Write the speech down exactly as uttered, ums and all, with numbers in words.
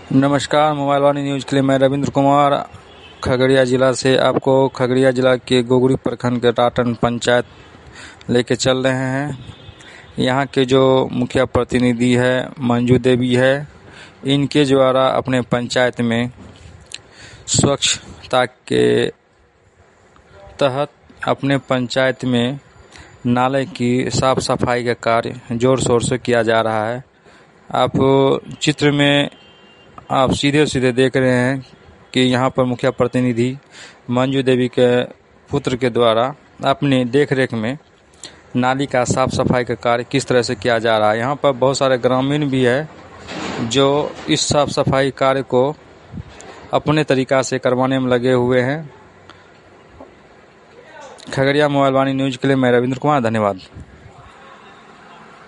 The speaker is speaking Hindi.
नमस्कार, मोबाइल वाणी न्यूज़ के लिए मैं रविंद्र कुमार खगड़िया ज़िला से आपको खगड़िया ज़िला के गोगरी प्रखंड के टाटन पंचायत लेके चल रहे हैं। यहाँ के जो मुखिया प्रतिनिधि है मंजू देवी है, इनके द्वारा अपने पंचायत में स्वच्छता के तहत अपने पंचायत में नाले की साफ सफाई का कार्य जोर शोर से किया जा रहा है। आप चित्र में आप सीधे सीधे देख रहे हैं कि यहाँ पर मुखिया प्रतिनिधि मंजू देवी के पुत्र के द्वारा अपनी देखरेख में नाली का साफ सफाई का कार्य किस तरह से किया जा रहा है। यहाँ पर बहुत सारे ग्रामीण भी है जो इस साफ सफाई कार्य को अपने तरीका से करवाने में लगे हुए हैं। खगड़िया मोबाइल वाणी न्यूज़ के लिए मैं रविंद्र कुमार, धन्यवाद।